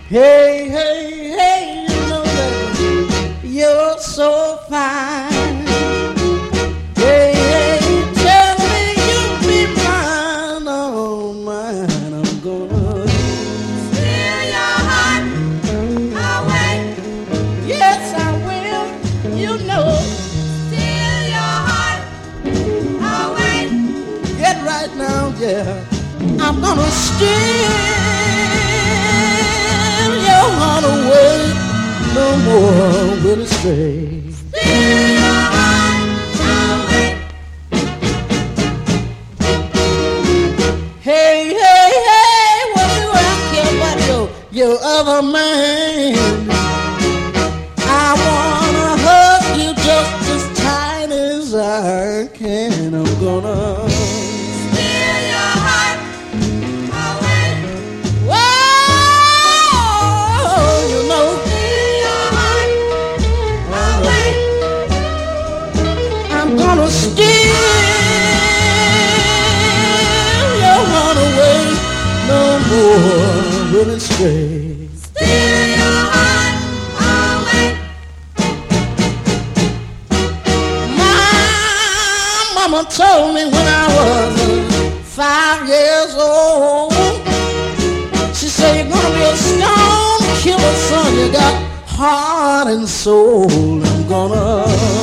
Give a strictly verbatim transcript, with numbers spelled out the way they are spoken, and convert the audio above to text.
Hey, hey, hey, you know that you're so fine. Hey, hey, tell me you'll be mine, oh mine. I'm gonna steal your heart away. yes, I will. You know, Steal your heart away. get right now, yeah. I'm gonna steal your heart away. No more will it stray. Steal your heart away. Hey, hey, hey, what do I care about your, your other man? I wanna hug you just as tight as I can. I'm gonna Steal your heart away. whoa, you know, Steal your heart away. I'm gonna steal your heart away. No more will it stray. Steal your heart away. My mama told me when I was five years old, she said, you're gonna be a stone killer, son. You got heart and soul. I'm gonna